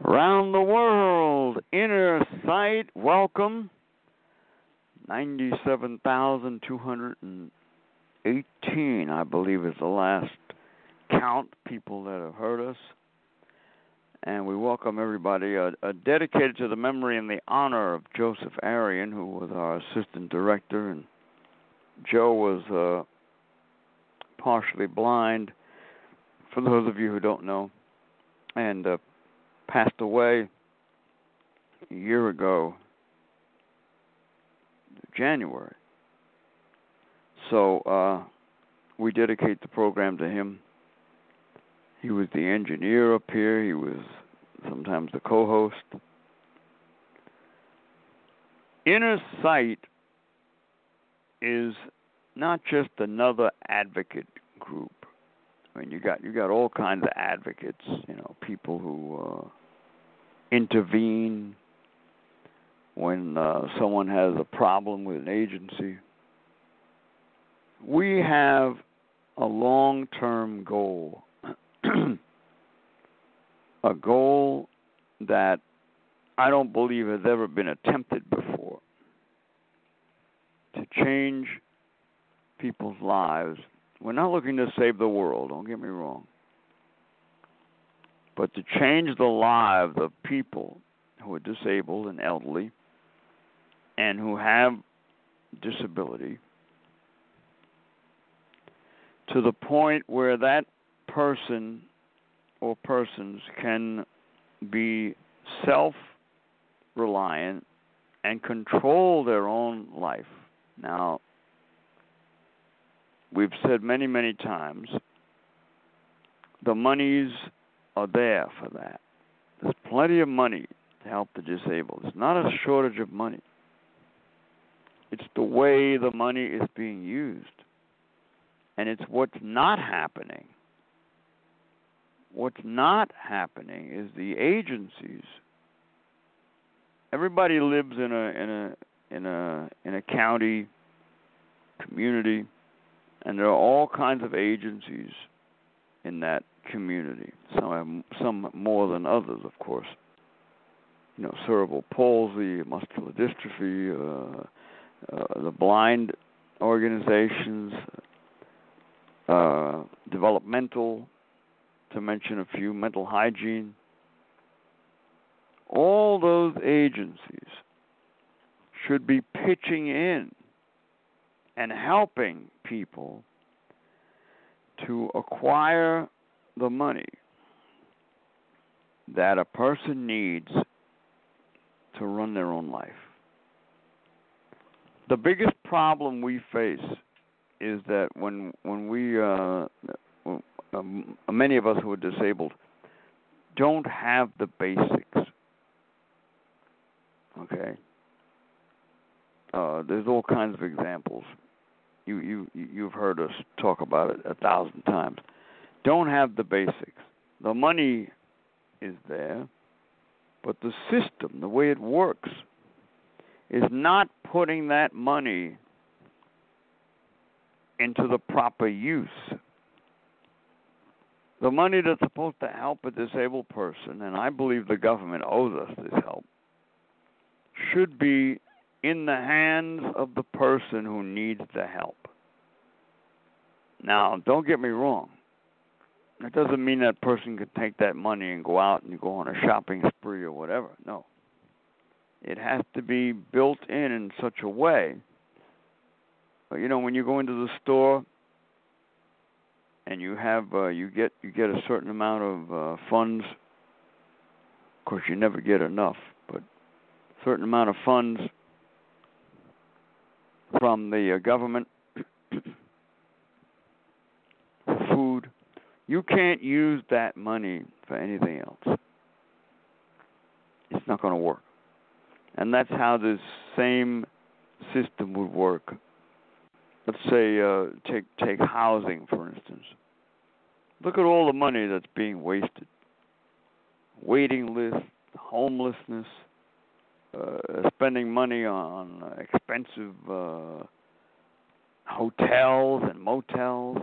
Around the world, Inner Sight, welcome. 97,218, I believe, is the last count, people that have heard us. And we welcome everybody, dedicated to the memory and the honor of Joseph Arian, who was our assistant director. And Joe was partially blind, for those of you who don't know, and passed away a year ago, January. So we dedicate the program to him. He was the engineer up here. He was sometimes the co-host. Inner Sight is not just another advocate group. I mean, you got all kinds of advocates, people who intervene when someone has a problem with an agency. We have a long-term goal, a goal that I don't believe has ever been attempted before, to change people's lives. We're not looking to save the world, don't get me wrong, but to change the lives of people who are disabled and elderly and who have disability to the point where that person or persons can be self-reliant and control their own life. Now, we've said many, many times, the monies are there for that. There's plenty of money to help the disabled. It's not a shortage of money. It's the way the money is being used. And it's what's not happening. What's not happening is the agencies. Everybody lives in a county, community, and there are all kinds of agencies in that community. Some more than others, of course. Cerebral palsy, muscular dystrophy, the blind organizations, developmental, to mention a few, mental hygiene. All those agencies should be pitching in and helping people to acquire the money that a person needs to run their own life. The biggest problem we face is that when we, many of us who are disabled, don't have the basics. Okay? There's all kinds of examples. You've heard us talk about it 1,000 times. Don't have the basics. The money is there, but the system, the way it works, is not putting that money into the proper use. The money that's supposed to help a disabled person, and I believe the government owes us this help, should be in the hands of the person who needs the help. Now, don't get me wrong. That doesn't mean that person could take that money and go out and go on a shopping spree or whatever. No. It has to be built in such a way. When you go into the store and you have you get a certain amount of funds. Of course, you never get enough, but a certain amount of funds from the government for food. You can't use that money for anything else. It's not going to work. And that's how this same system would work. Let's say take housing, for instance. Look at all the money that's being wasted. Waiting lists, homelessness, spending money on expensive hotels and motels.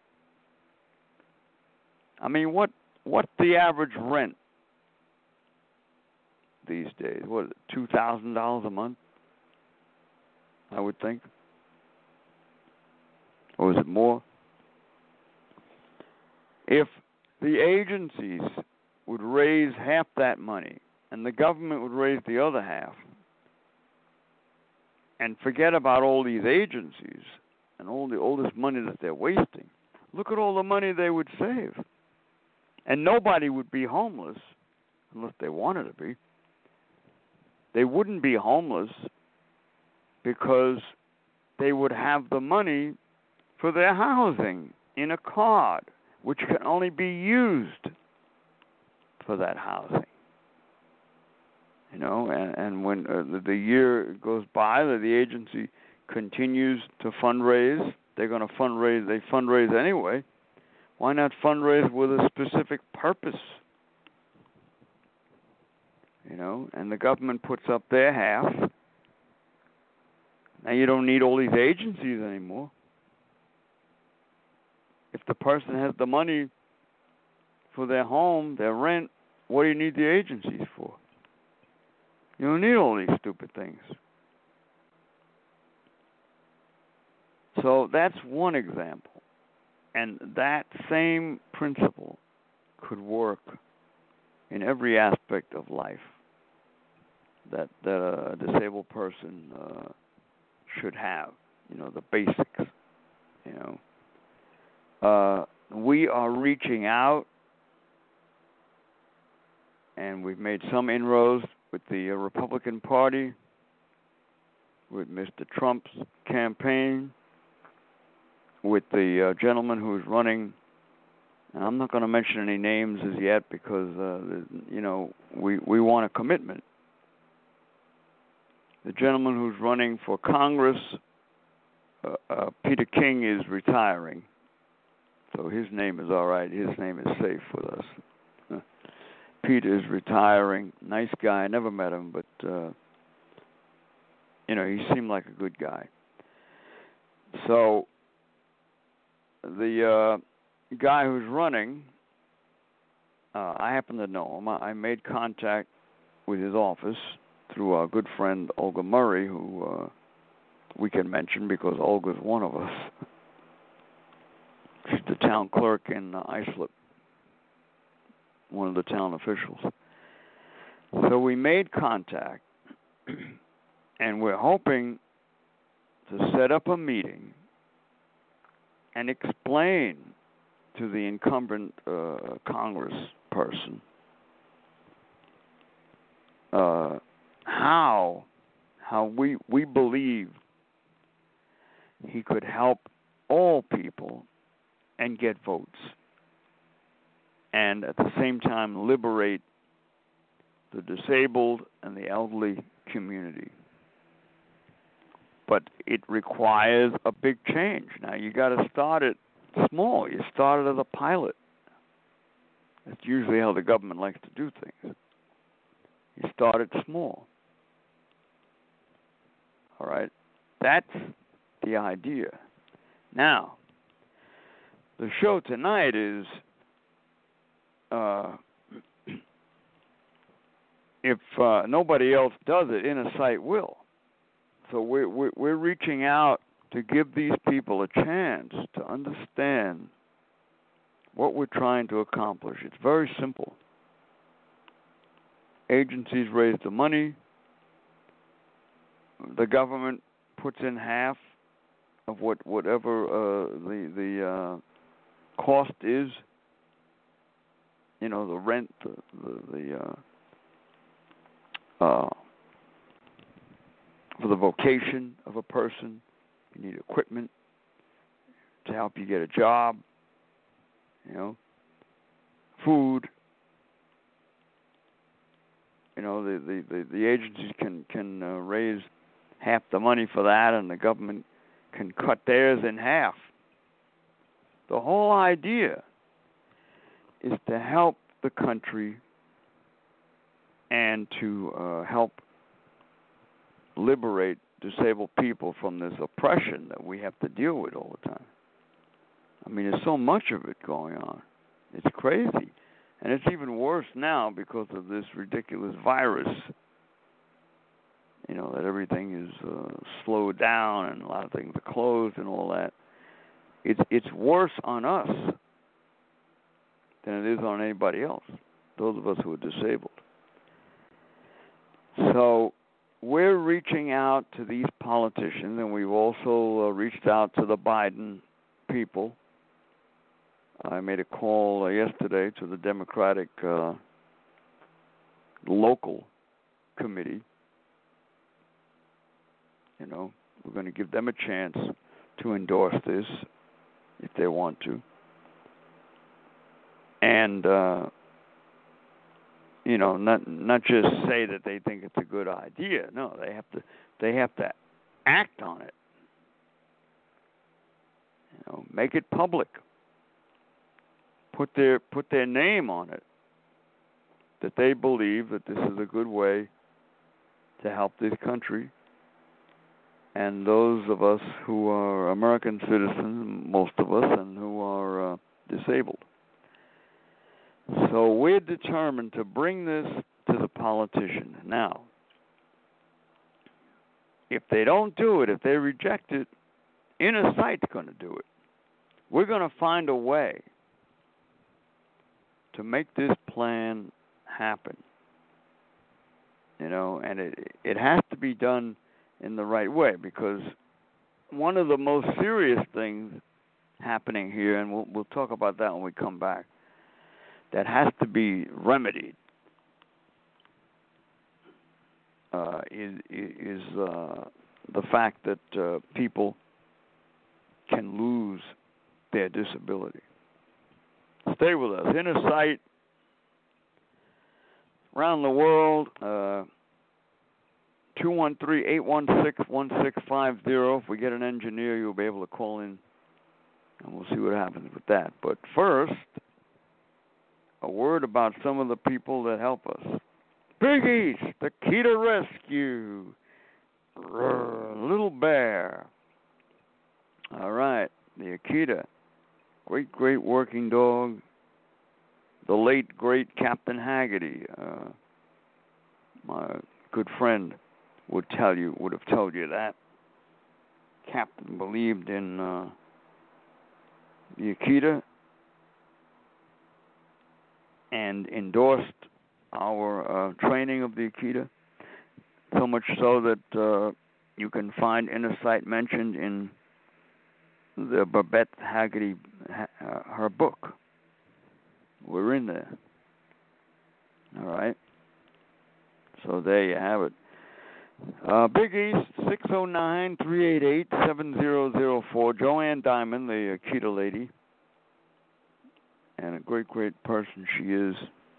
I mean, what's the average rent these days? What, $2,000 a month? I would think. Or is it more? If the agencies would raise half that money and the government would raise the other half and forget about all these agencies and all this money that they're wasting, look at all the money they would save. And nobody would be homeless unless they wanted to be. They wouldn't be homeless because they would have the money for their housing in a card, which can only be used for that housing. You know, and when the year goes by, that the agency continues to fundraise, they're going to fundraise. They fundraise anyway. Why not fundraise with a specific purpose? You know, and the government puts up their half. Now you don't need all these agencies anymore. If the person has the money for their home, their rent, what do you need the agencies for? You don't need all these stupid things. So that's one example. And that same principle could work in every aspect of life that a disabled person should have. You know, the basics. You know, we are reaching out, and we've made some inroads with the Republican Party, with Mr. Trump's campaign, with the gentleman who's running, and I'm not going to mention any names as yet because, you know, we want a commitment. The gentleman who's running for Congress, Peter King, is retiring. So his name is all right. His name is safe with us. Peter is retiring. Nice guy. I never met him, but, you know, he seemed like a good guy. So the guy who's running, I happen to know him. I made contact with his office through our good friend Olga Murray, who we can mention because Olga's one of us. She's the town clerk in Islip, one of the town officials. So we made contact, and we're hoping to set up a meeting and explain to the incumbent Congress person how we believe he could help all people and get votes, and at the same time liberate the disabled and the elderly community. But it requires a big change. Now, you got to start it small. You start it as a pilot. That's usually how the government likes to do things. You start it small. All right? That's the idea. Now, the show tonight is if nobody else does it, Inner Sight will. So we're reaching out to give these people a chance to understand what we're trying to accomplish. It's very simple. Agencies raise the money. The government puts in half of whatever the cost is. You know, the rent, for the vocation of a person. You need equipment to help you get a job, you know, food. You know, the agencies can raise half the money for that, and the government can cut theirs in half. The whole idea is to help the country and to help liberate disabled people from this oppression that we have to deal with all the time. I mean, there's so much of it going on. It's crazy. And it's even worse now because of this ridiculous virus. You know, that everything is slowed down and a lot of things are closed and all that. It's worse on us than it is on anybody else, those of us who are disabled. So we're reaching out to these politicians, and we've also reached out to the Biden people. I made a call yesterday to the Democratic local committee. You know, we're going to give them a chance to endorse this if they want to. And, you know, not just say that they think it's a good idea. No, they have to act on it. You know, make it public. Put their name on it. That they believe that this is a good way to help this country. And those of us who are American citizens, most of us, and who are disabled. So we're determined to bring this to the politician. Now, if they don't do it, if they reject it, Inner Sight's going to do it. We're going to find a way to make this plan happen. You know, and it has to be done in the right way, because one of the most serious things happening here, and we'll talk about that when we come back, that has to be remedied is the fact that people can lose their disability. Stay with us. Inner Sight around the world. 213-816-1650. If we get an engineer, you'll be able to call in, and we'll see what happens with that. But first, a word about some of the people that help us. Big East, the Akita Rescue, Little Bear. All right, the Akita, great working dog. The late, great Captain Haggerty, my good friend, would have told you that. Captain believed in the Akita and endorsed our training of the Akita, so much so that you can find Inner Sight mentioned in the Babette Haggerty, her book. We're in there. All right. So there you have it. Big East, 609-388-7004. Joanne Diamond, the Akita lady. And a great person she is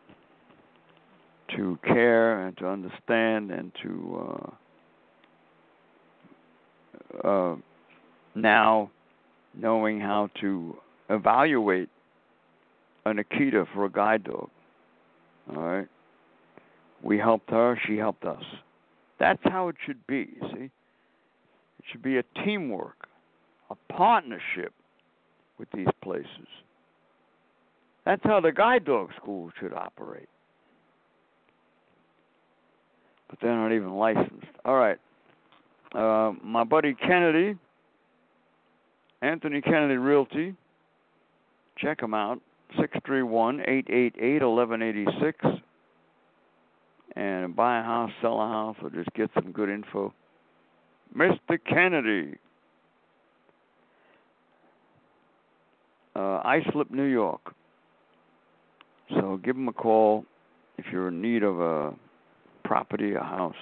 to care and to understand and to now knowing how to evaluate an Akita for a guide dog. All right. We helped her, she helped us. That's how it should be, you see. It should be a teamwork, a partnership with these places. That's how the guide dog school should operate. But they're not even licensed. All right. My buddy Kennedy, Anthony Kennedy Realty, check him out, 631-888-1186. And buy a house, sell a house, or just get some good info. Mr. Kennedy, Islip, New York. So give him a call if you're in need of a property, a house.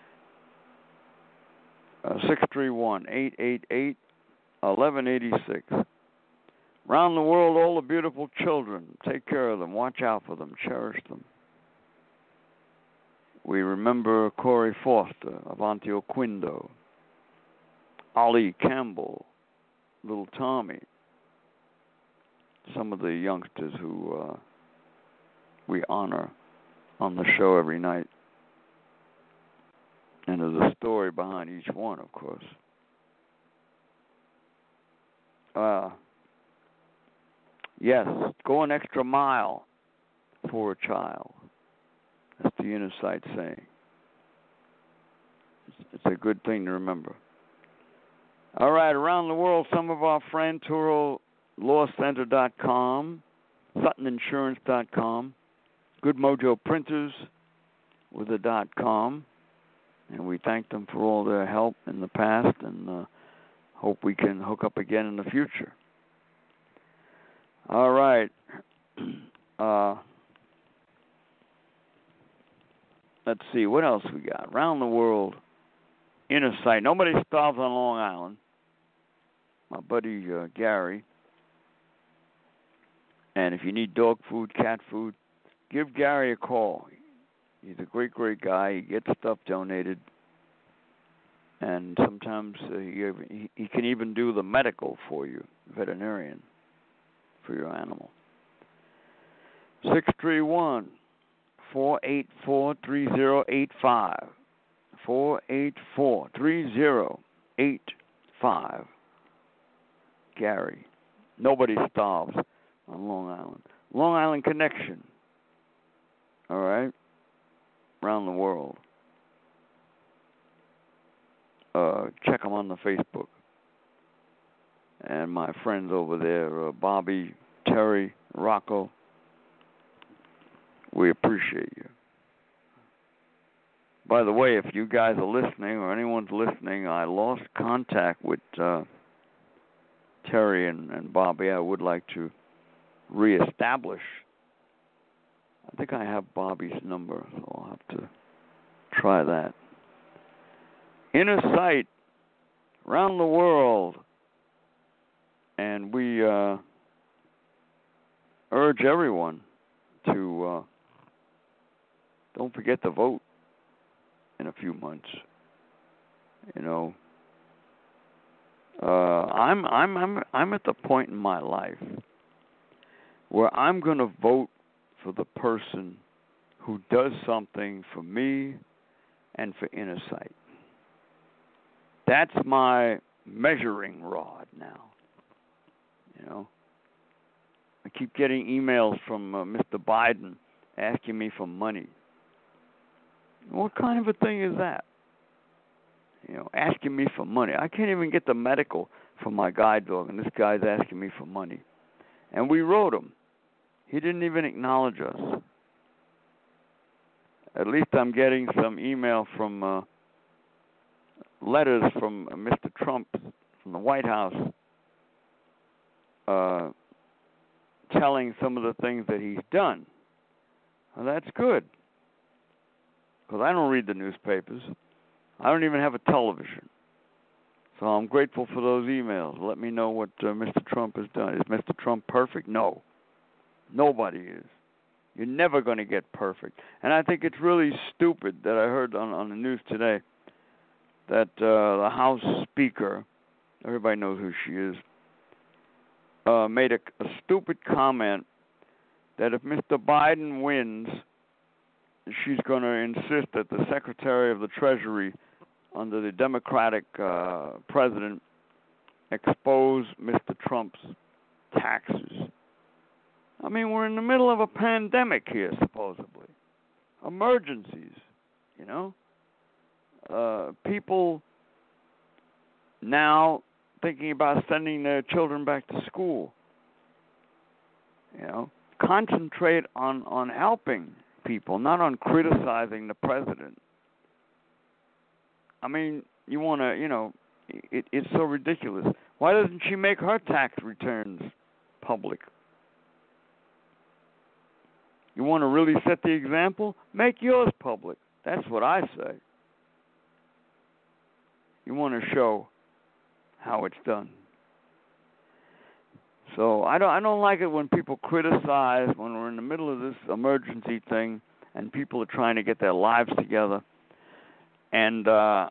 631-888-1186. Around the world, all the beautiful children. Take care of them. Watch out for them. Cherish them. We remember Corey Foster, Avantio Quindo, Ali Campbell, Little Tommy, some of the youngsters who we honor on the show every night. And there's a story behind each one, of course. Yes, go an extra mile. for a child. That's the Inner Sight saying. It's a good thing to remember. All right, around the world, some of our friends, TuroLawCenter.com, SuttonInsurance.com, Good Mojo Printers with a .com, and we thank them for all their help in the past and hope we can hook up again in the future. All right. Let's see, what else we got? Around the world, Inner Sight. Nobody starves on Long Island. My buddy Gary. And if you need dog food, cat food, give Gary a call. He's a great, great guy. He gets stuff donated. And sometimes he can even do the medical for you, veterinarian, for your animal. 631-484-3085. 484-3085. Gary. Nobody starves on Long Island. Long Island Connection. All right? Around the world. Check them on the Facebook. And my friends over there, Bobby, Terry, Rocco, we appreciate you. By the way, if you guys are listening or anyone's listening, I lost contact with Terry and Bobby. I would like to reestablish. I think I have Bobby's number, so I'll have to try that. Inner Sight, around the world. And we urge everyone to don't forget to vote in a few months. You know, I'm at the point in my life where I'm going to vote for the person who does something for me and for Inner Sight. That's my measuring rod now. You know, I keep getting emails from Mr. Biden asking me for money. What kind of a thing is that? You know, asking me for money. I can't even get the medical for my guide dog, and this guy's asking me for money. And we wrote him. He didn't even acknowledge us. At least I'm getting some email from letters from Mr. Trump from the White House telling some of the things that he's done. Well, that's good. Because I don't read the newspapers. I don't even have a television. So I'm grateful for those emails. Let me know what Mr. Trump has done. Is Mr. Trump perfect? No. Nobody is. You're never going to get perfect. And I think it's really stupid that I heard on the news today that the House Speaker, everybody knows who she is, made a stupid comment that if Mr. Biden wins, she's going to insist that the Secretary of the Treasury under the Democratic president expose Mr. Trump's taxes. I mean, we're in the middle of a pandemic here, supposedly. Emergencies, you know? People now thinking about sending their children back to school. You know, concentrate on helping people, not on criticizing the president. I mean, you want to, you know, it's so ridiculous. Why doesn't she make her tax returns public? You want to really set the example? Make yours public. That's what I say. You want to show how it's done. So I don't like it when people criticize when we're in the middle of this emergency thing and people are trying to get their lives together. And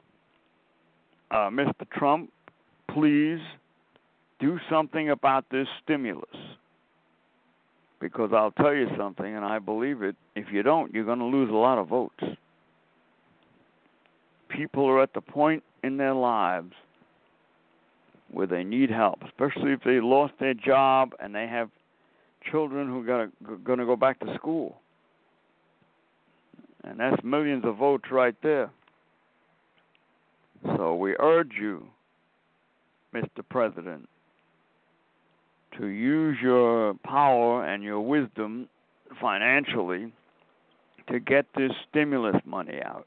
Mr. Trump, please do something about this stimulus. Because I'll tell you something, and I believe it, if you don't, you're going to lose a lot of votes. People are at the point in their lives where they need help, especially if they lost their job and they have children who are going to go back to school. And that's millions of votes right there. So we urge you, Mr. President, to use your power and your wisdom financially to get this stimulus money out.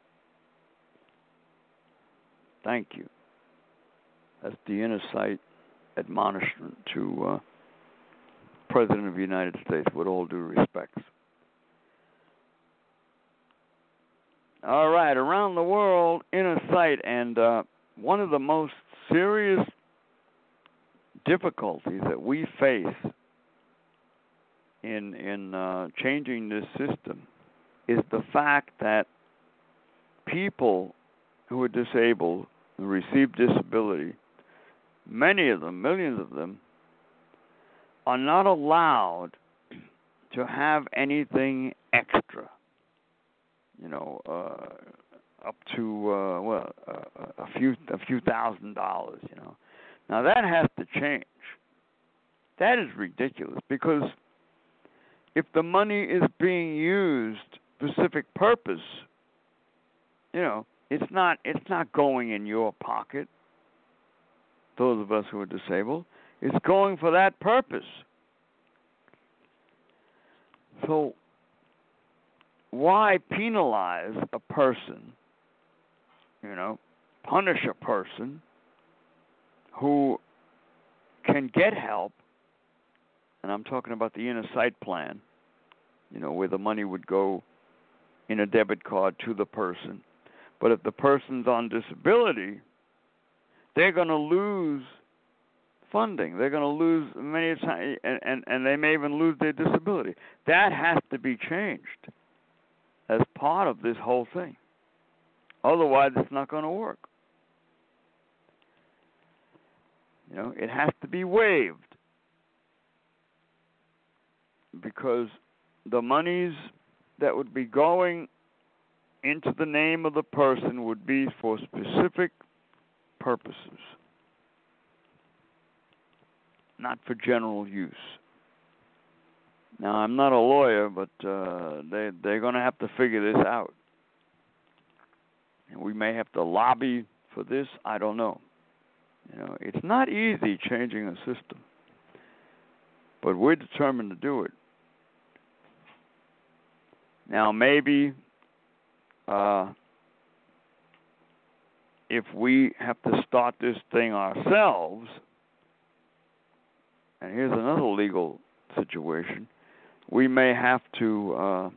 Thank you. That's the inner sight admonishment to President of the United States, with all due respects. All right, around the world, inner sight, and one of the most serious difficulties that we face in changing this system is the fact that people who are disabled, who receive disability, many of them, millions of them, are not allowed to have anything extra. You know, up to a few $1,000s. You know, now that has to change. That is ridiculous, because if the money is being used for specific purpose, you know, it's not going in your pocket. Those of us who are disabled, it's going for that purpose. So why penalize a person, you know, punish a person who can get help? And I'm talking about the inner sight plan, you know, where the money would go in a debit card to the person. But if the person's on disability, they're going to lose funding. They're going to lose many times, and they may even lose their disability. That has to be changed as part of this whole thing. Otherwise, it's not going to work. You know, it has to be waived, because the monies that would be going into the name of the person would be for specific purposes, not for general use. Now, I'm not a lawyer, but they're going to have to figure this out. And we may have to lobby for this. I don't know. You know, it's not easy changing a system, but we're determined to do it. Now, maybe if we have to start this thing ourselves, and here's another legal situation, we may have to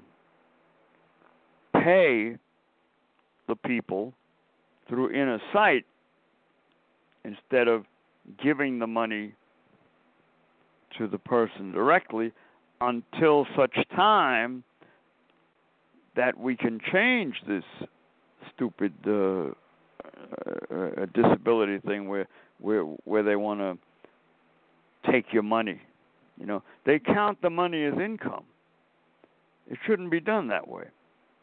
pay the people through inner sight instead of giving the money to the person directly, until such time that we can change this stupid disability thing where they want to take your money. You know, they count the money as income. It shouldn't be done that way.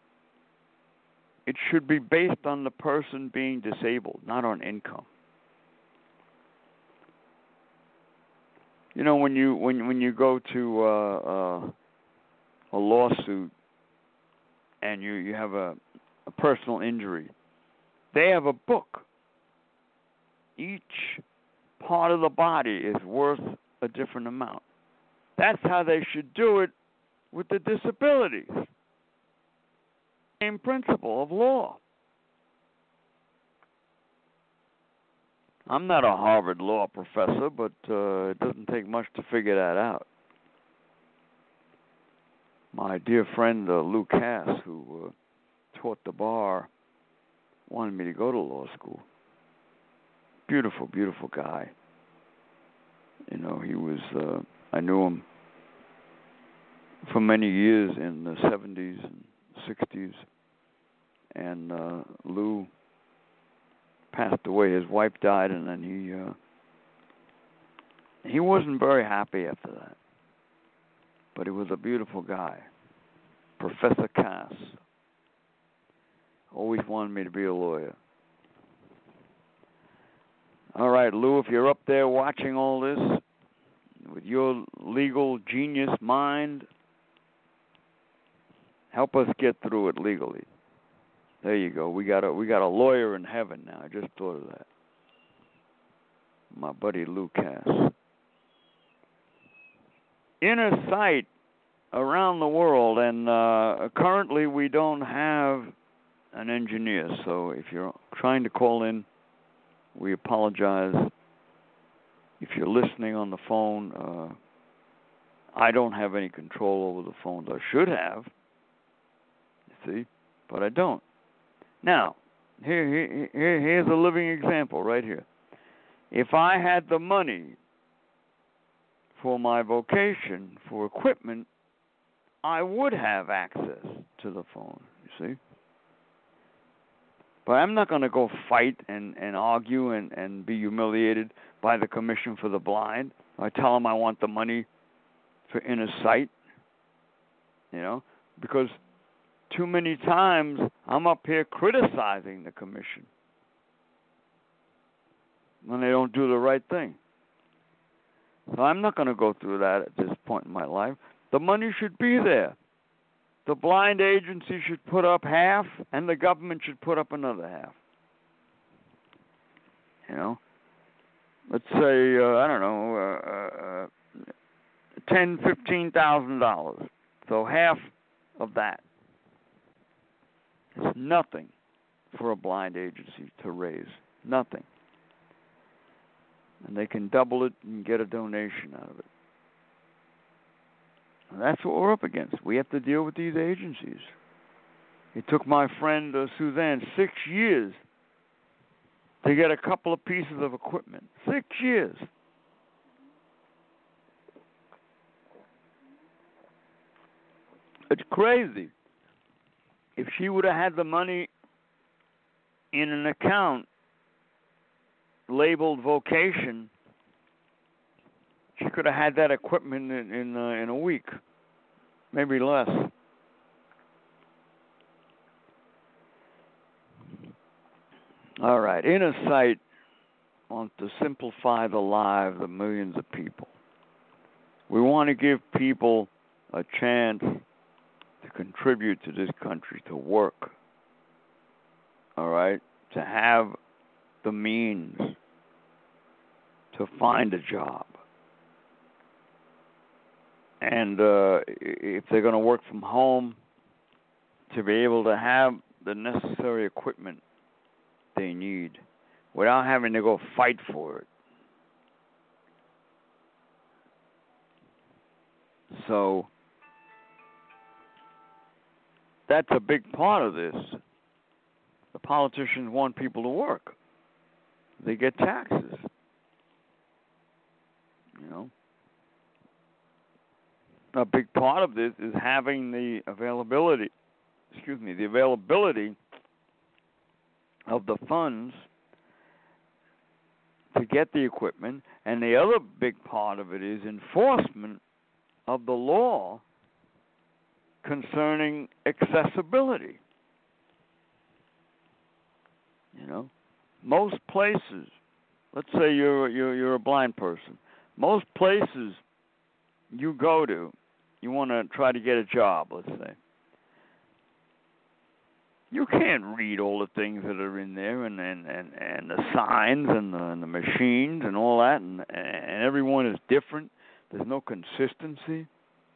It should be based on the person being disabled, not on income. You know, when you go to a lawsuit and you have a personal injury, they have a book. Each part of the body is worth a different amount. That's how they should do it with the disabilities. Same principle of law. I'm not a Harvard law professor, but it doesn't take much to figure that out. My dear friend Lou Cass, who taught the bar, wanted me to go to law school. Beautiful, beautiful guy. You know, he was, I knew him for many years in the 70s and 60s. And Lou passed away. His wife died, and then he wasn't very happy after that. But he was a beautiful guy. Professor Cass. Always wanted me to be a lawyer. All right, Lou, if you're up there watching all this, with your legal genius mind, Help us get through it legally. There you go. We got a lawyer in heaven now. I just thought of that. My buddy Lou Cass. Inner sight around the world, and currently we don't have an engineer. So if you're trying to call in, we apologize. If you're listening on the phone, I don't have any control over the phones. I should have, you see, but I don't. Now, here's a living example right here. If I had the money for my vocation, for equipment, I would have access to the phone, you see. But I'm not going to go fight and argue and be humiliated by the Commission for the Blind. I tell them I want the money for inner sight, you know, because too many times I'm up here criticizing the Commission when they don't do the right thing. So I'm not going to go through that at this point in my life. The money should be there. The blind agency should put up half, and the government should put up another half. You know, let's say I don't know, $10,000-$15,000. So half of that is nothing for a blind agency to raise. Nothing. And they can double it and get a donation out of it. And that's what we're up against. We have to deal with these agencies. It took my friend Suzanne 6 years to get a couple of pieces of equipment. 6 years. It's crazy. If she would have had the money in an account labeled vocation, she could have had that equipment in a week, maybe less. All right, Inner Sight wants to simplify the lives of millions of people. We want to give people a chance to contribute to this country, to work, all right, to have the means to find a job. And if they're going to work from home, to be able to have the necessary equipment they need without having to go fight for it. So that's a big part of this. The politicians want people to work. They get taxes. You know. A big part of this is having the availability of the funds to get the equipment, and the other big part of it is enforcement of the law concerning accessibility. You know, most places, let's say you're a blind person, most places you go to, you want to try to get a job, let's say. You can't read all the things that are in there, and the signs and the machines and all that, and everyone is different. There's no consistency.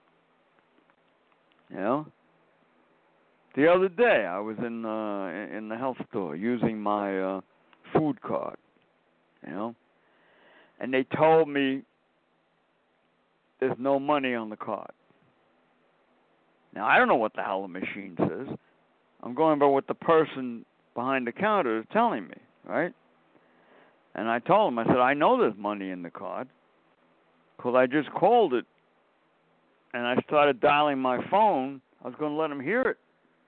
You know. The other day, I was in the health store using my food card. You know, and they told me there's no money on the card. Now, I don't know what the hell the machine says. I'm going by what the person behind the counter is telling me, right? And I told him, I said, I know there's money in the card because I just called it and I started dialing my phone. I was going to let him hear it.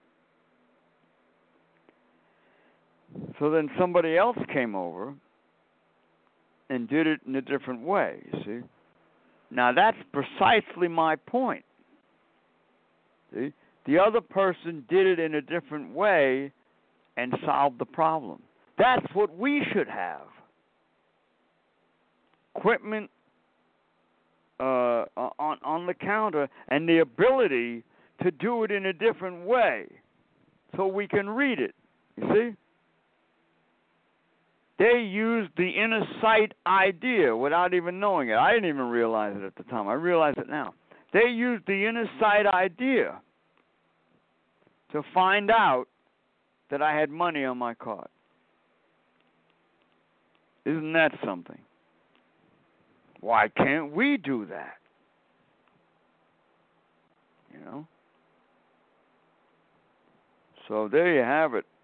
So then somebody else came over and did it in a different way, you see? Now, that's precisely my point. See? The other person did it in a different way and solved the problem. That's what we should have. Equipment on the counter and the ability to do it in a different way so we can read it. You see? They used the inner sight idea without even knowing it. I didn't even realize it at the time. I realize it now. They used the inner sight idea to find out that I had money on my card. Isn't that something? Why can't we do that? You know? So there you have it.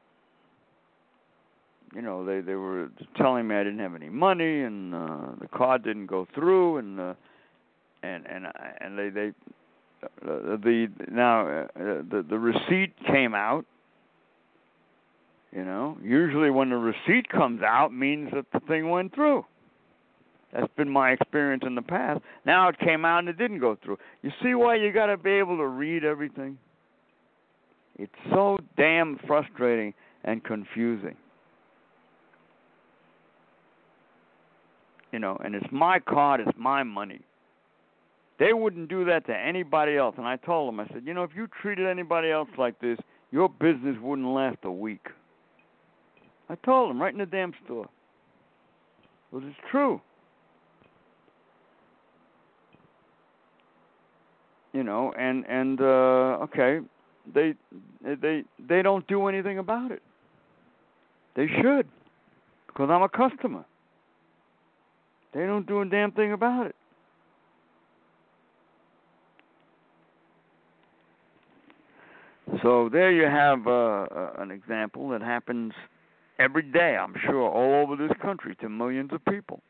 You know, they were telling me I didn't have any money, and the card didn't go through, and the receipt came out. You know, usually when the receipt comes out means that the thing went through. That's been my experience in the past. Now it came out and it didn't go through. You see why you got to be able to read everything? It's so damn frustrating and confusing. You know, and it's my card, it's my money. They wouldn't do that to anybody else. And I told them, I said, you know, if you treated anybody else like this, your business wouldn't last a week. I told them right in the damn store. Because it's true. You know, and okay, they don't do anything about it. They should, because I'm a customer. They don't do a damn thing about it. So there you have an example that happens every day, I'm sure, all over this country to millions of people.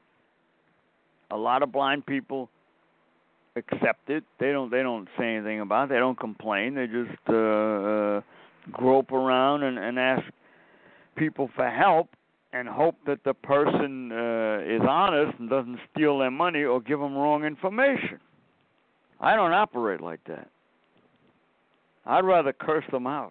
A lot of blind people accept it. They don't say anything about it. They don't complain. They just grope around and ask people for help and hope that the person is honest and doesn't steal their money or give them wrong information. I don't operate like that. I'd rather curse them out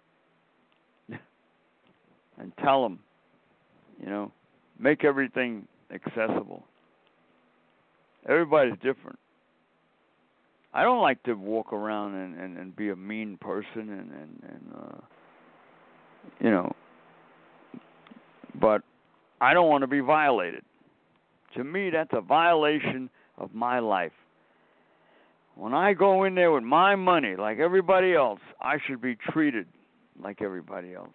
and tell them, you know, make everything accessible. Everybody's different. I don't like to walk around and be a mean person and you know, but I don't want to be violated. To me, that's a violation of my life. When I go in there with my money, like everybody else, I should be treated like everybody else.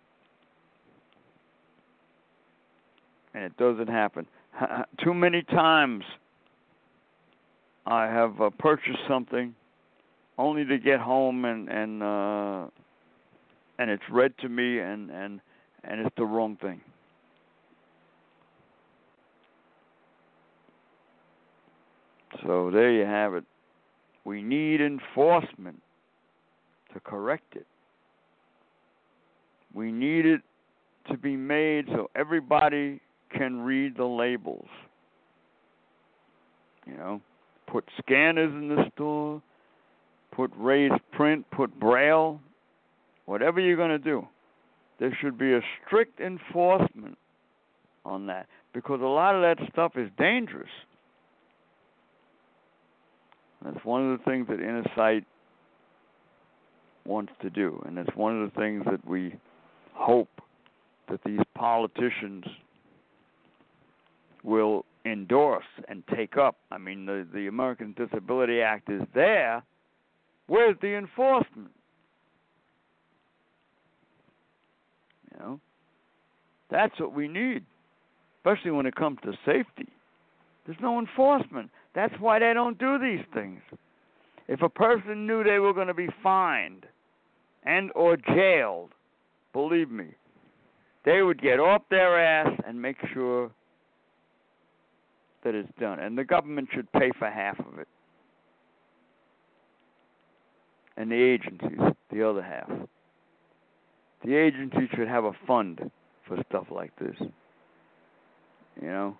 And it doesn't happen. Too many times I have purchased something only to get home and it's read to me and it's the wrong thing. So there you have it. We need enforcement to correct it. We need it to be made so everybody can read the labels. You know, put scanners in the store, put raised print, put braille, whatever you're going to do. There should be a strict enforcement on that because a lot of that stuff is dangerous. That's one of the things that Inner Sight wants to do, and it's one of the things that we hope that these politicians will endorse and take up. I mean, the American Disability Act is there. Where's the enforcement? You know, that's what we need, especially when it comes to safety. There's no enforcement. That's why they don't do these things. If a person knew they were going to be fined and or jailed, believe me, they would get off their ass and make sure that it's done. And the government should pay for half of it. And the agencies, the other half. The agencies should have a fund for stuff like this. You know?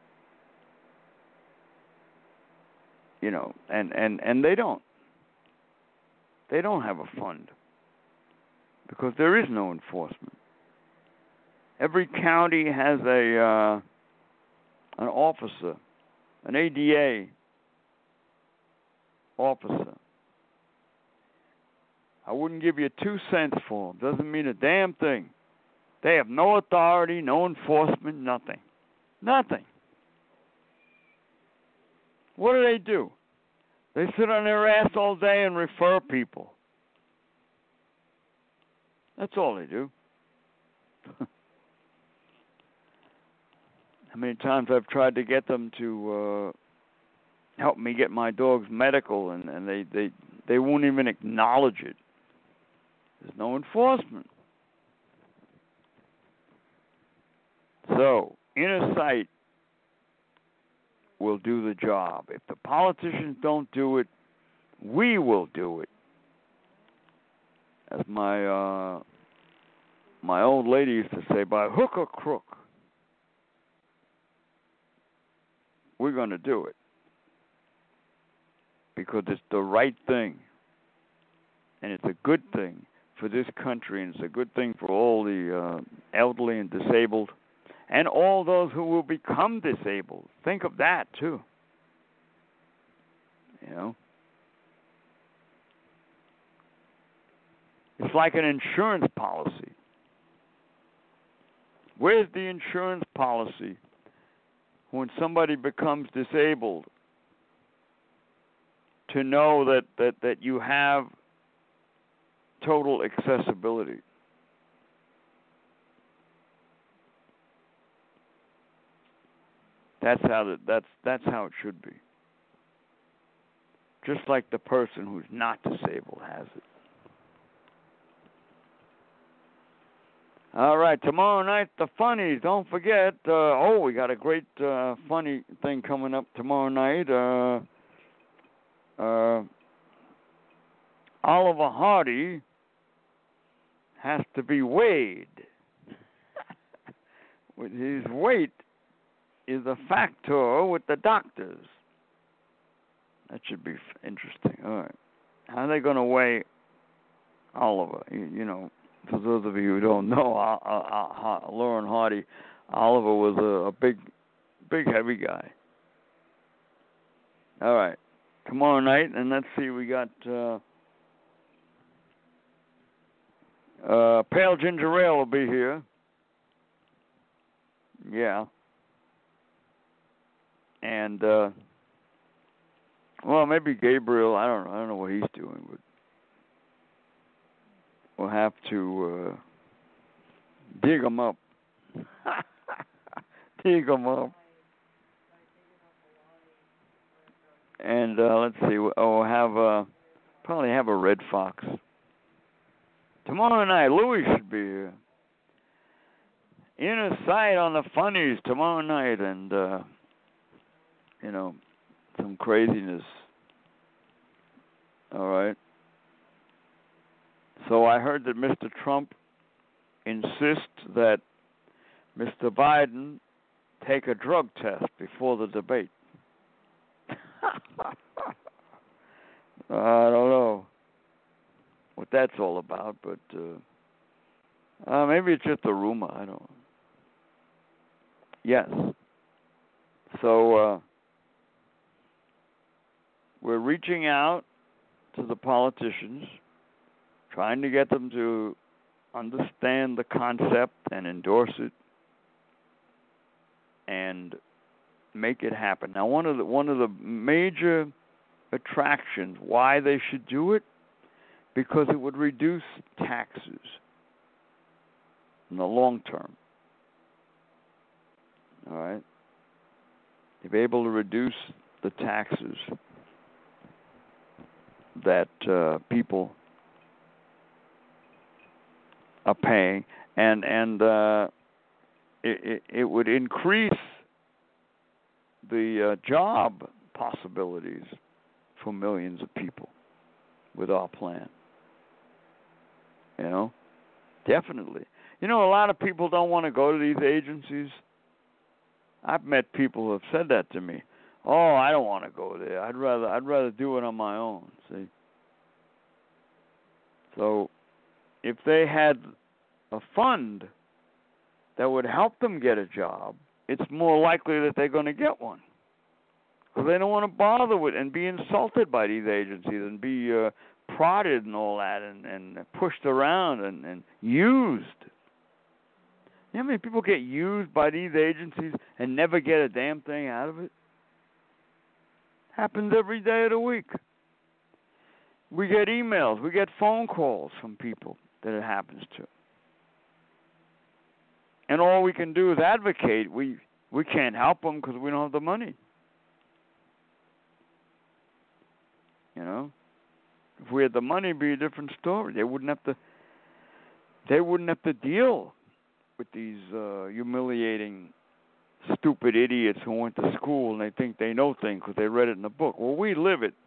You know, and they don't. They don't have a fund because there is no enforcement. Every county has an officer, an ADA officer, I wouldn't give you 2 cents for them. Doesn't mean a damn thing. They have no authority, no enforcement, nothing. Nothing. What do? They sit on their ass all day and refer people. That's all they do. How many times I've tried to get them to help me get my dog's medical, and they won't even acknowledge it. There's no enforcement. So, inner sight will do the job. If the politicians don't do it, we will do it. As my old lady used to say, by hook or crook, we're going to do it. Because it's the right thing. And it's a good thing for this country, and it's a good thing for all the elderly and disabled, and all those who will become disabled. Think of that, too. You know? It's like an insurance policy. Where's the insurance policy when somebody becomes disabled to know that you have total accessibility? That's how it should be. Just like the person who's not disabled has it. All right, tomorrow night, the funnies. Don't forget. We got a great funny thing coming up tomorrow night. Oliver Hardy has to be weighed. With his weight is a factor with the doctors. That should be interesting. All right. How are they going to weigh Oliver? You know, for those of you who don't know, Lauren Hardy, Oliver was a big, heavy guy. All right. Tomorrow night, and let's see, we got Pale Ginger Ale will be here. Yeah. And well, maybe Gabriel. I don't know what he's doing, but we'll have to dig him up. Dig him up. And let's see. We'll have probably have a Red Fox tomorrow night. Louis should be here. Inner Sight on the funnies tomorrow night, and you know, some craziness. All right. So I heard that Mr. Trump insists that Mr. Biden take a drug test before the debate. I don't know what that's all about, but maybe it's just a rumor. I don't know. Yes. So we're reaching out to the politicians, trying to get them to understand the concept and endorse it and make it happen. Now, one of the major attractions why they should do it, because it would reduce taxes in the long term. All right? If able to reduce the taxes that people are paying, and it would increase the job possibilities for millions of people with our plan. You know, definitely. You know, a lot of people don't want to go to these agencies. I've met people who have said that to me. Oh, I don't want to go there. I'd rather do it on my own. See. So, if they had a fund that would help them get a job, it's more likely that they're going to get one. Because they don't want to bother with and be insulted by these agencies and be prodded and all that and pushed around and used. You know how many people get used by these agencies and never get a damn thing out of it? Happens every day of the week. We get emails, we get phone calls from people that it happens to. And all we can do is advocate. We can't help them because we don't have the money. You know? If we had the money, it'd be a different story. They wouldn't have to deal with these humiliating, stupid idiots who went to school and they think they know things because they read it in a book. Well, we live it.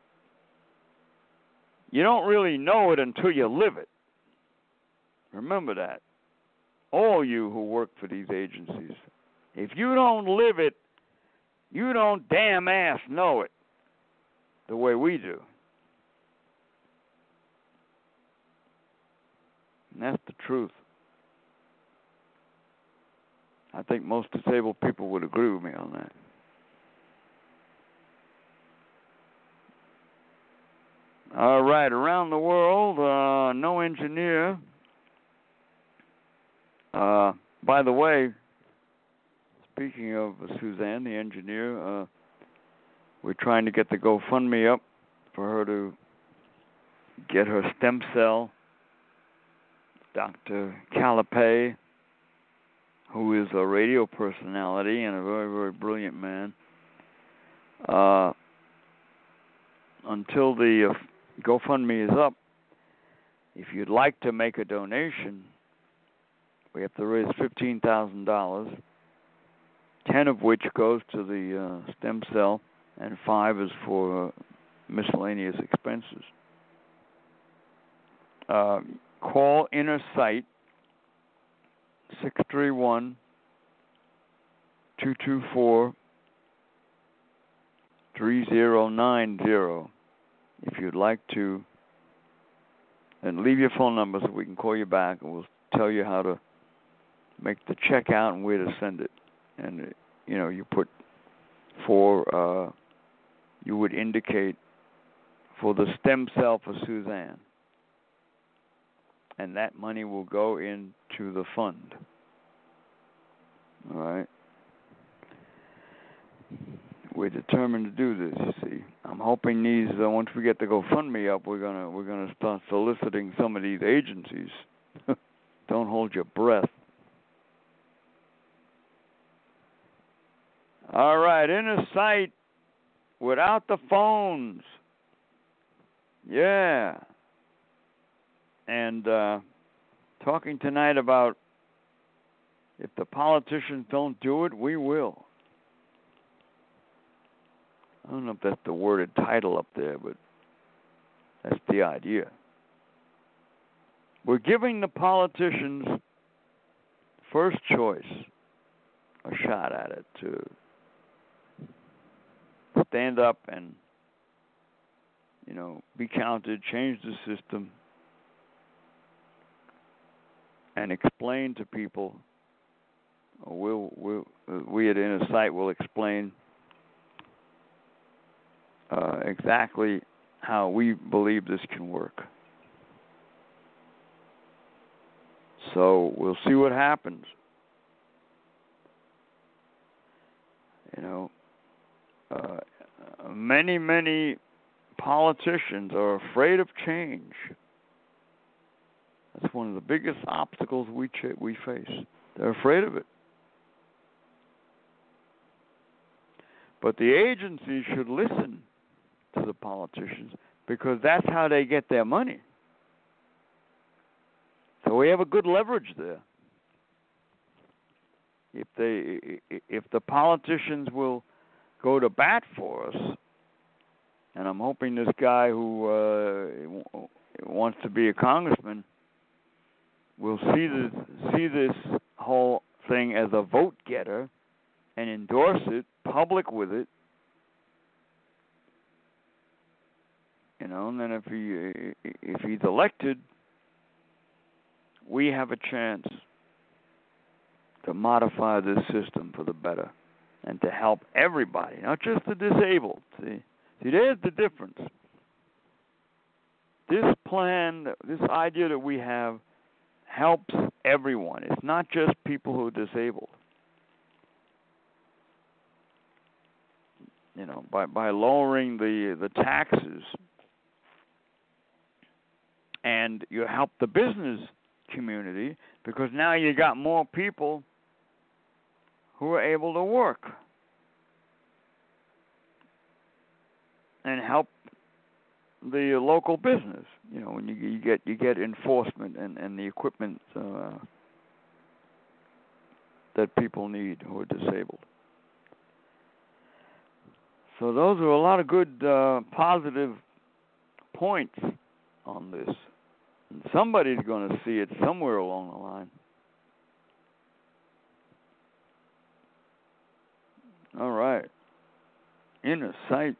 You don't really know it until you live it. Remember that. All you who work for these agencies. If you don't live it, you don't damn ass know it the way we do. And that's the truth. I think most disabled people would agree with me on that. All right, around the world, no engineer. By the way, speaking of Suzanne, the engineer, we're trying to get the GoFundMe up for her to get her stem cell. Dr. Calipay, who is a radio personality and a very, very brilliant man, until the GoFundMe is up, if you'd like to make a donation, we have to raise $15,000, 10 of which goes to the stem cell, and 5 is for miscellaneous expenses. Call Inner Sight, 631-224-3090, if you'd like to, and leave your phone number so we can call you back, and we'll tell you how to make the check out and where to send it. And, you know, you put you would indicate for the stem cell for Suzanne. And that money will go into the fund. All right. We're determined to do this. You see, I'm hoping these. Once we get the GoFundMe up, we're gonna start soliciting some of these agencies. Don't hold your breath. All right, Inner Sight without the phones. Yeah. And talking tonight about if the politicians don't do it, we will. I don't know if that's the worded title up there, but that's the idea. We're giving the politicians first choice, a shot at it, to stand up and, you know, be counted, change the system, and explain to people. We at Inner Sight will explain exactly how we believe this can work. So we'll see what happens. You know, many politicians are afraid of change. That's one of the biggest obstacles we face. They're afraid of it. But the agencies should listen to the politicians because that's how they get their money. So we have a good leverage there. If the politicians will go to bat for us, and I'm hoping this guy who wants to be a congressman will see this whole thing as a vote getter and endorse it, public with it, you know. And then if he's elected, we have a chance to modify this system for the better and to help everybody, not just the disabled. See, there's the difference. this plan, this idea that we have, helps everyone. It's not just people who are disabled. You know, by lowering the taxes, and you help the business community, because now you got more people who are able to work and help the local business. You know, when you get enforcement and the equipment that people need who are disabled. So those are a lot of good positive points on this. And somebody's going to see it somewhere along the line. All right. Inner Sight.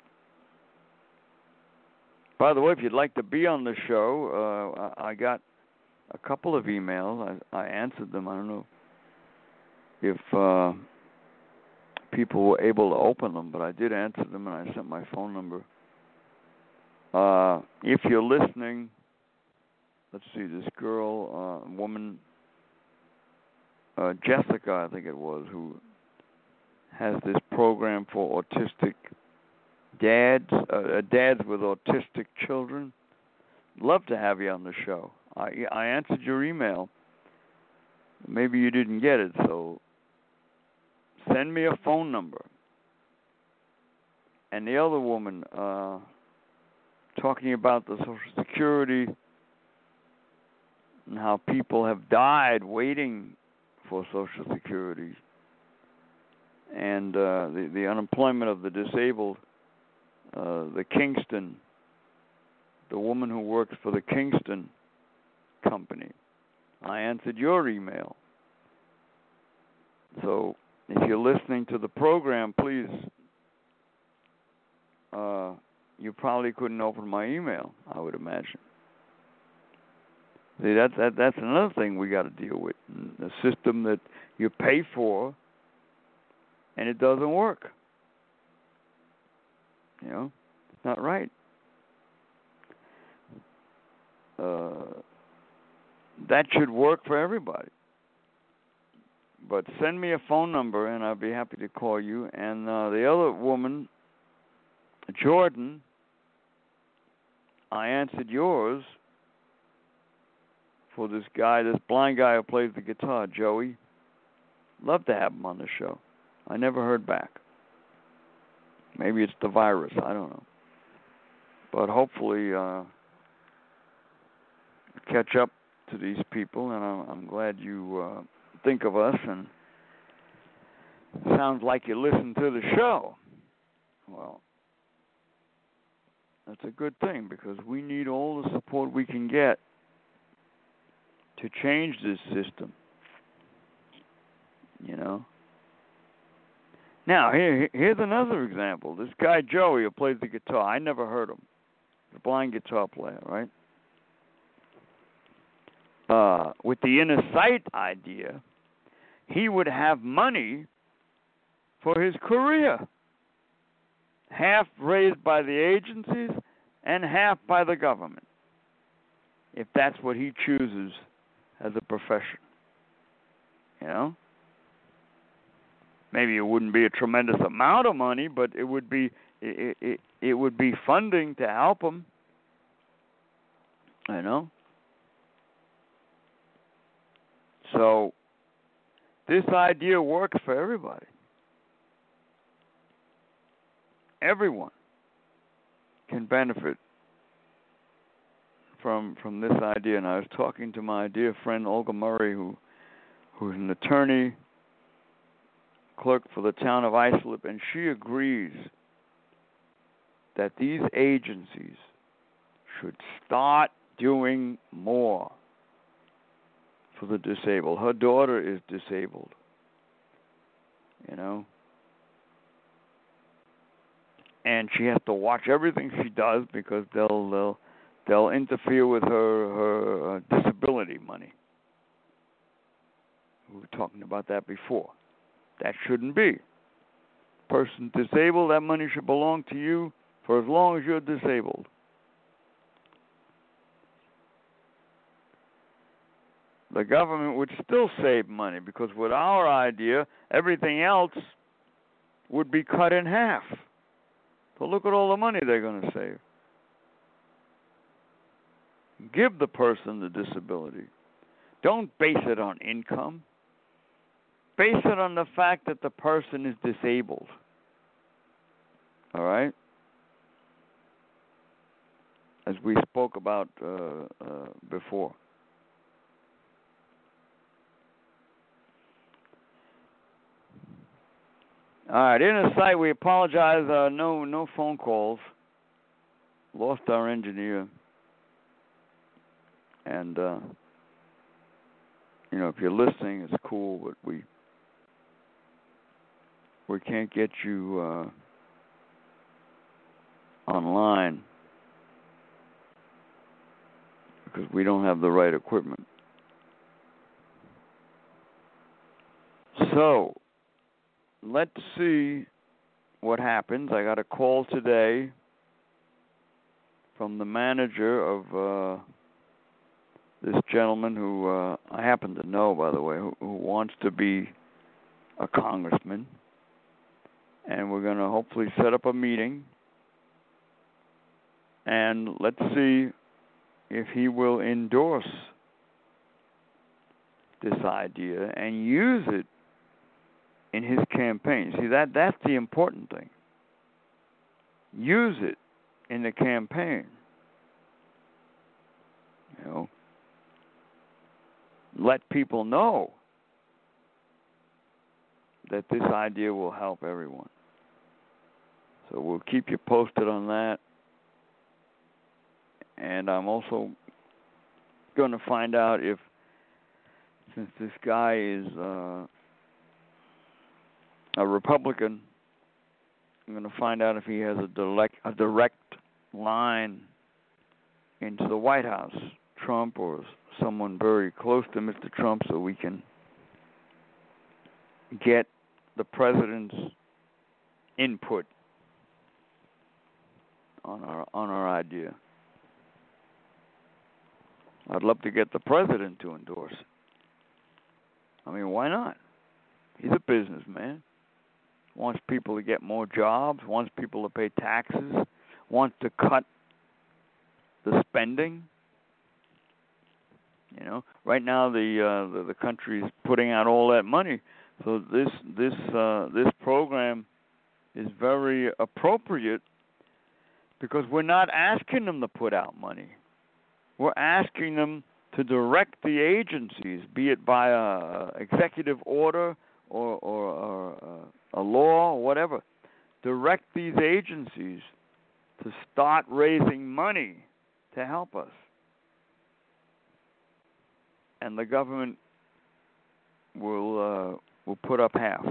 By the way, if you'd like to be on the show, I got a couple of emails. I answered them. I don't know if people were able to open them, but I did answer them, and I sent my phone number. If you're listening, let's see, this girl, woman, Jessica, I think it was, who has this program for autistic dads with autistic children. Love to have you on the show. I answered your email. Maybe you didn't get it, so send me a phone number. And the other woman, talking about the Social Security and how people have died waiting for Social Security, and the unemployment of the disabled. The Kingston, the woman who works for the Kingston company. I answered your email. So if you're listening to the program, please, you probably couldn't open my email, I would imagine. See, that's another thing we got to deal with. A system that you pay for and it doesn't work. You know, it's not right. That should work for everybody. But send me a phone number, and I'll be happy to call you. And the other woman, Jordan, I answered yours for this guy, this blind guy who plays the guitar, Joey. Love to have him on the show. I never heard back. Maybe it's the virus. I don't know. But hopefully catch up to these people, and I'm glad you think of us, and sounds like you listen to the show. Well, that's a good thing, because we need all the support we can get to change this system. You know? Now, here's another example. This guy, Joey, who plays the guitar, I never heard him. The blind guitar player, right? With the Inner Sight idea, he would have money for his career. Half raised by the agencies and half by the government, if that's what he chooses as a profession. You know? Maybe it wouldn't be a tremendous amount of money, but it would be funding to help him. You know? So this idea works for everybody. Everyone can benefit from this idea. And I was talking to my dear friend Olga Murray, who's an attorney, clerk for the town of Islip, and she agrees that these agencies should start doing more for the disabled. Her daughter is disabled, you know, and she has to watch everything she does because they'll interfere with her disability money. We were talking about that before. That shouldn't be. Person disabled, that money should belong to you for as long as you're disabled. the government would still save money, because with our idea, everything else would be cut in half. So look at all the money they're going to save. Give the person the disability. Don't base it on income. Base it on the fact that the person is disabled. All right? As we spoke about before. All right, Inner Sight, we apologize. No phone calls. Lost our engineer. And, if you're listening, it's cool, but we can't get you online because we don't have the right equipment. So, let's see what happens. I got a call today from the manager of this gentleman who I happen to know, by the way, who wants to be a congressman. And we're going to hopefully set up a meeting. And let's see if he will endorse this idea and use it in his campaign. See, that's the important thing. Use it in the campaign. Let people know that this idea will help everyone. So we'll keep you posted on that. And I'm also going to find out if, since this guy is a Republican, I'm going to find out if he has a direct line into the White House, Trump or someone very close to Mr. Trump, so we can get the president's input on our idea. I'd love to get the president to endorse it. I mean, why not? He's a businessman. Wants people to get more jobs, wants people to pay taxes, wants to cut the spending. Right now the country is putting out all that money, so this program is very appropriate because we're not asking them to put out money. We're asking them to direct the agencies, be it by a executive order or a law or whatever. Direct these agencies to start raising money to help us. And the government will put up half.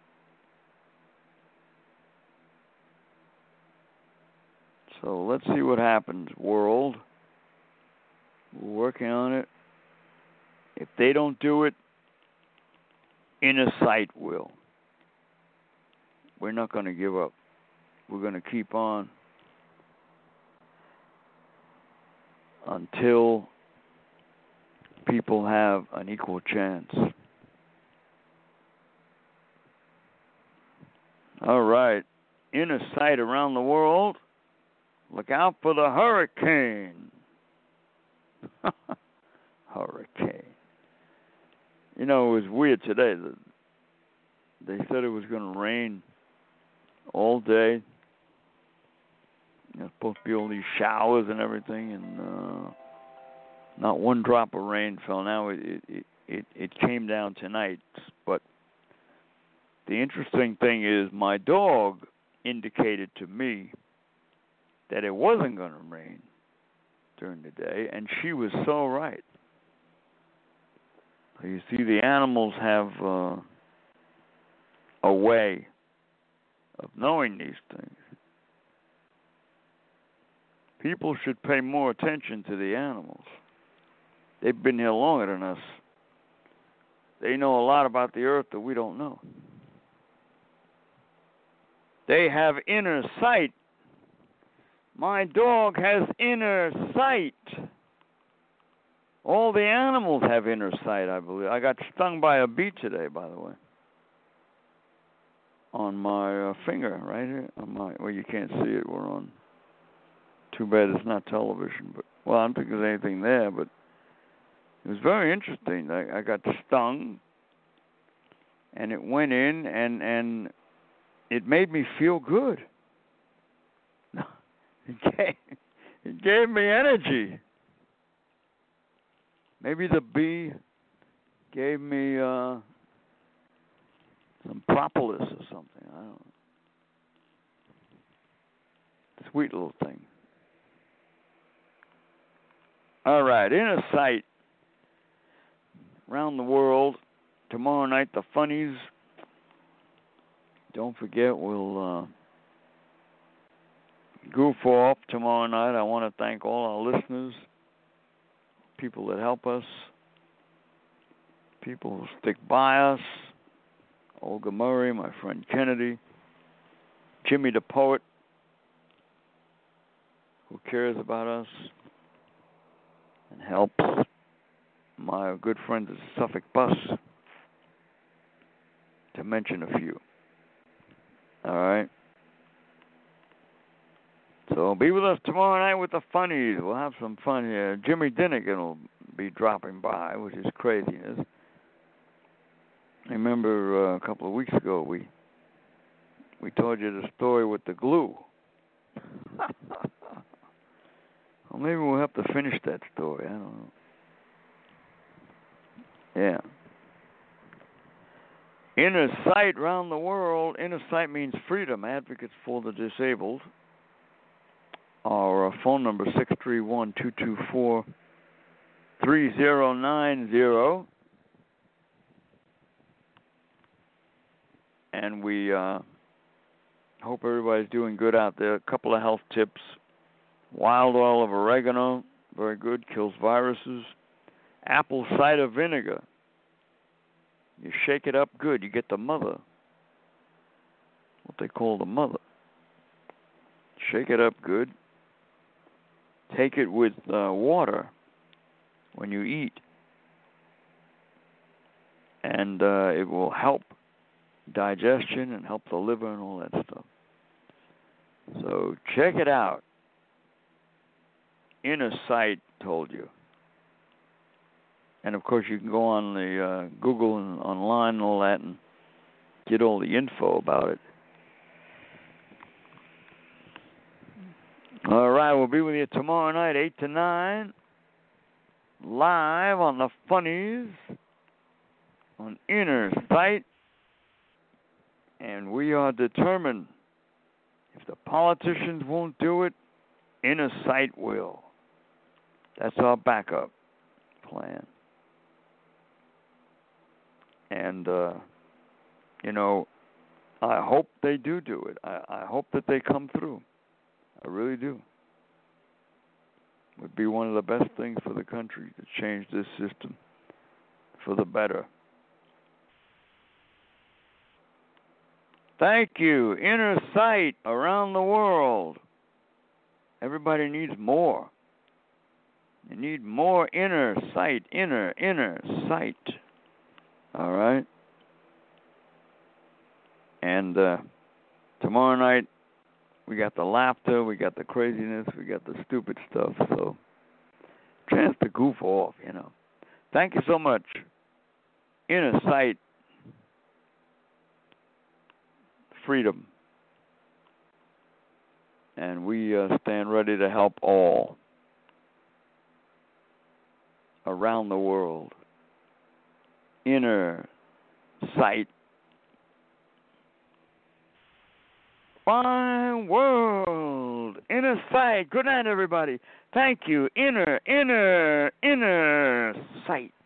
So let's see what happens, world. We're working on it. If they don't do it, Inner Sight will. We're not going to give up. We're going to keep on until people have an equal chance. All right. Inner Sight around the world. Look out for the hurricane. Hurricane. It was weird today. They said it was going to rain all day. There's supposed to be all these showers and everything, and not one drop of rain fell. Now it came down tonight. But the interesting thing is my dog indicated to me that it wasn't going to rain during the day, and she was so right. So you see, the animals have a way of knowing these things. People should pay more attention to the animals. They've been here longer than us. They know a lot about the earth that we don't know. They have inner sight. My dog has inner sight. All the animals have inner sight, I believe. I got stung by a bee today, by the way, on my finger, right here. Well, you can't see it. We're on. Too bad it's not television. But well, I don't think there's anything there. But it was very interesting. I got stung, and it went in, and it made me feel good. It gave me energy. Maybe the bee gave me some propolis or something. I don't know. Sweet little thing. All right, Inner Sight. Around the world. Tomorrow night, the funnies. Don't forget, we'll goof off tomorrow night. I want to thank all our listeners, people that help us, people who stick by us, Olga Murray, my friend Kennedy, Jimmy the Poet, who cares about us and helps, my good friends at Suffolk Bus, to mention a few. All right? So be with us tomorrow night with the funnies. We'll have some fun here. Jimmy Dinnigan will be dropping by, which is craziness. I remember a couple of weeks ago we told you the story with the glue. Well, maybe we'll have to finish that story. I don't know. Yeah. Inner Sight around the world. Inner Sight means freedom. Advocates for the disabled. Our phone number 631-224-3090. And we hope everybody's doing good out there. A couple of health tips. Wild oil of oregano, very good, kills viruses. Apple cider vinegar. You shake it up good. You get the mother. What they call the mother. Shake it up good. Take it with water when you eat. And it will help digestion and help the liver and all that stuff. So check it out. Inner Sight told you. And of course you can go on the Google and online and all that and get all the info about it. All right, we'll be with you tomorrow night, 8 to 9, live on the Funnies on Inner Sight. And we are determined, if the politicians won't do it, Inner Sight will. That's our backup plan. And, I hope they do it. I hope that they come through. I really do. It would be one of the best things for the country to change this system for the better. Thank you. Inner Sight around the world. Everybody needs more. You need more inner sight. Inner sight. All right? And tomorrow night, we got the laughter, we got the craziness, we got the stupid stuff. So, chance to goof off, Thank you so much. Inner Sight. Freedom. And we stand ready to help all around the world. Inner Sight. Fine world. Inner Sight. Good night, everybody. Thank you. Inner Sight.